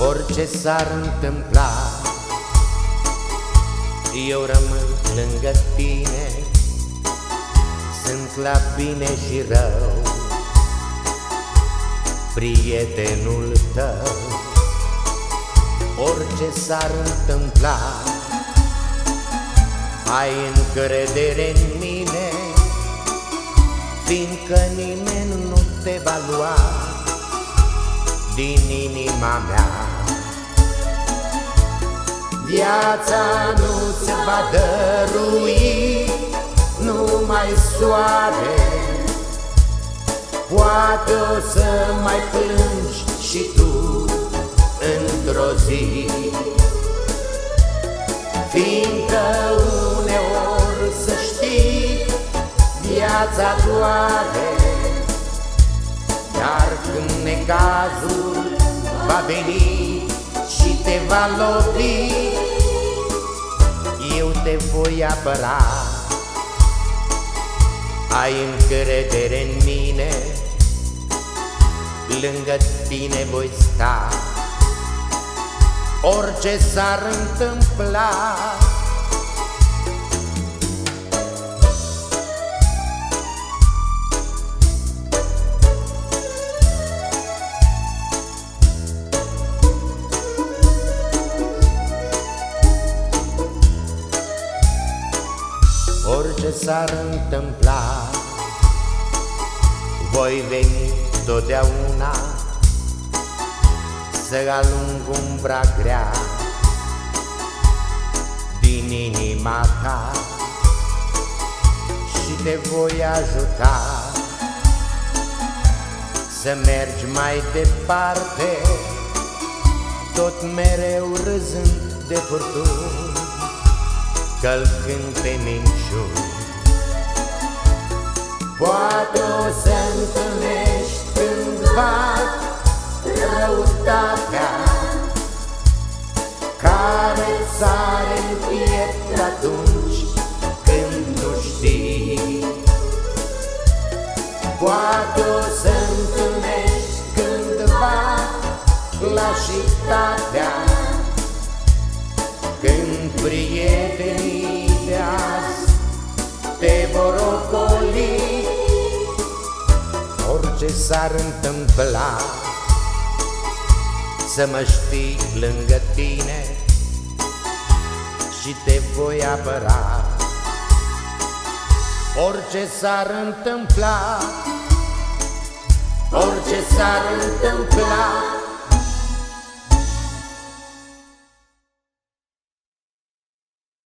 Orice s-ar întâmpla, eu rămân lângă tine. Sunt la bine și rău, prietenul tău. Orice s-ar întâmpla, ai încredere în mine, fiindcă nimeni nu te va lua din inima mea. Viața nu-ți va dărui numai soare, poate o să mai plângi și tu într-o zi, fiindcă uneori, să știi, viața doare. Dar când necazul va veni și te va lovi, eu te voi apăra. Ai încredere în mine, lângă tine voi sta. Orice s-ar întâmpla, orice s-ar întâmpla, voi veni totdeauna să alung umbra grea din inima ta și te voi ajuta să mergi mai departe, tot mereu râzând de furtuni, călcând pe minciuni. Poate o să întâlnești cândva răutatea care-ți sare în piept atunci când nu știi. Poate o să întâlnești cândva lașitatea, când prietenii de azi te vor ocoli. Orice s-ar întâmpla, să mă știi lângă tine și te voi apăra. Orice s-ar întâmpla, orice s-ar întâmpla,